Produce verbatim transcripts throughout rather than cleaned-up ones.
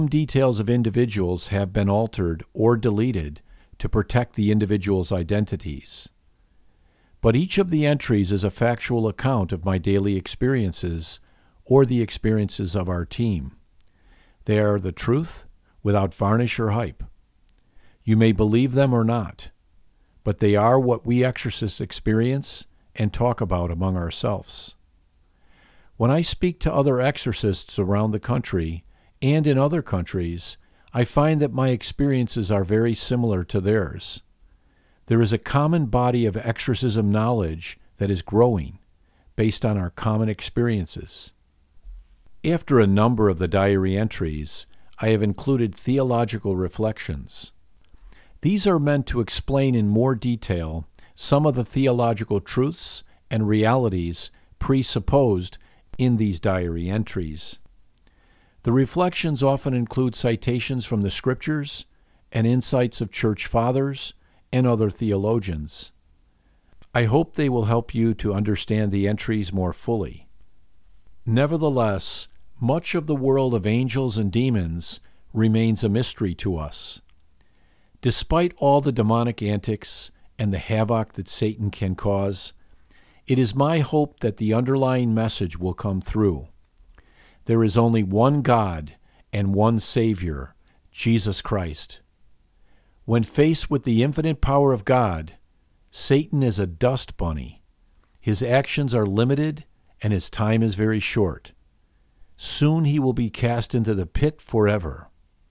Some details of individuals have been altered or deleted to protect the individual's identities. But each of the entries is a factual account of my daily experiences or the experiences of our team. They are the truth without varnish or hype. You may believe them or not, but they are what we exorcists experience and talk about among ourselves. When I speak to other exorcists around the country and in other countries, I find that my experiences are very similar to theirs. There is a common body of exorcism knowledge that is growing based on our common experiences. After a number of the diary entries, I have included theological reflections. These are meant to explain in more detail some of the theological truths and realities presupposed in these diary entries. The reflections often include citations from the Scriptures and insights of church fathers and other theologians. I hope they will help you to understand the entries more fully. Nevertheless, much of the world of angels and demons remains a mystery to us. Despite all the demonic antics and the havoc that Satan can cause, it is my hope that the underlying message will come through. There is only one God and one Savior, Jesus Christ. When faced with the infinite power of God, Satan is a dust bunny. His actions are limited and his time is very short. Soon he will be cast into the pit forever.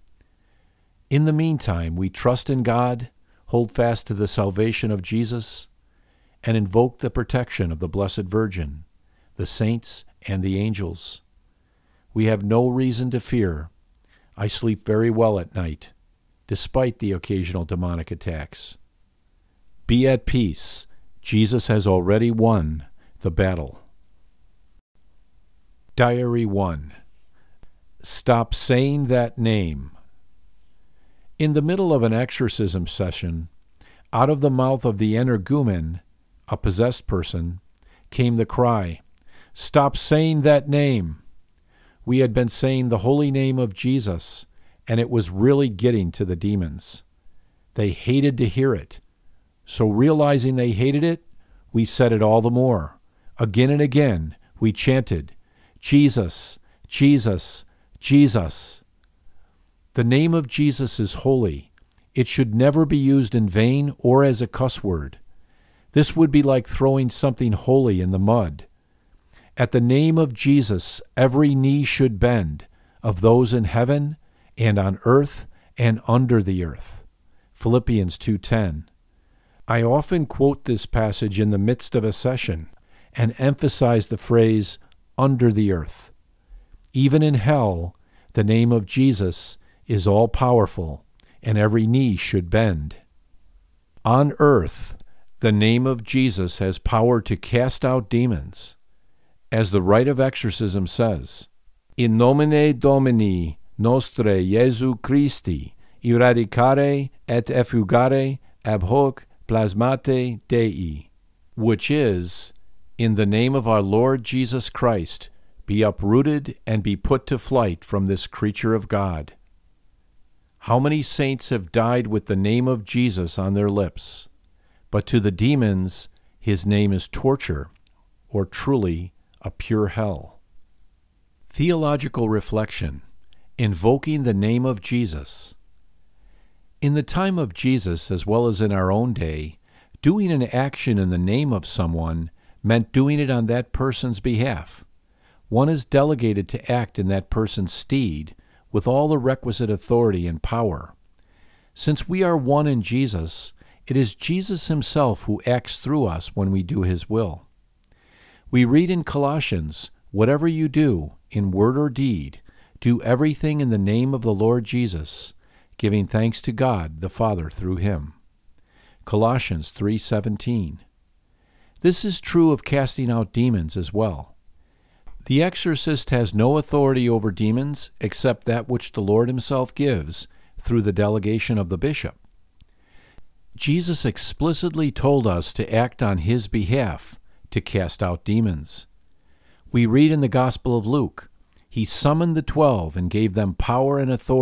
In the meantime, we trust in God, hold fast to the salvation of Jesus, and invoke the protection of the Blessed Virgin, the saints, and the angels. We have no reason to fear. I sleep very well at night, despite the occasional demonic attacks. Be at peace. Jesus has already won the battle. Diary one. Stop saying that name. In the middle of an exorcism session, out of the mouth of the energumen, a possessed person, came the cry, "Stop saying that name." We had been saying the holy name of Jesus, and it was really getting to the demons. They hated to hear it. So realizing they hated it, we said it all the more. Again and again, we chanted, "Jesus, Jesus, Jesus." The name of Jesus is holy. It should never be used in vain or as a cuss word. This would be like throwing something holy in the mud. At the name of Jesus, every knee should bend, of those in heaven and on earth and under the earth. Philippians two ten. I often quote this passage in the midst of a session and emphasize the phrase, under the earth. Even in hell, the name of Jesus is all-powerful, and every knee should bend. On earth, the name of Jesus has power to cast out demons. As the rite of exorcism says, "In nomine Domini nostre Jesu Christi, eradicare et effugare ab hoc plasmate Dei," which is, in the name of our Lord Jesus Christ, be uprooted and be put to flight from this creature of God. How many saints have died with the name of Jesus on their lips? But to the demons, his name is torture, or truly a pure hell. Theological reflection, invoking the name of Jesus. In the time of Jesus, as well as in our own day, doing an action in the name of someone meant doing it on that person's behalf. One is delegated to act in that person's stead with all the requisite authority and power. Since we are one in Jesus, it is Jesus himself who acts through us when we do his will. We read in Colossians, "Whatever you do, in word or deed, do everything in the name of the Lord Jesus, giving thanks to God the Father through him." Colossians three seventeen. This is true of casting out demons as well. The exorcist has no authority over demons except that which the Lord himself gives through the delegation of the bishop. Jesus explicitly told us to act on his behalf to cast out demons. We read in the Gospel of Luke, he summoned the twelve and gave them power and authority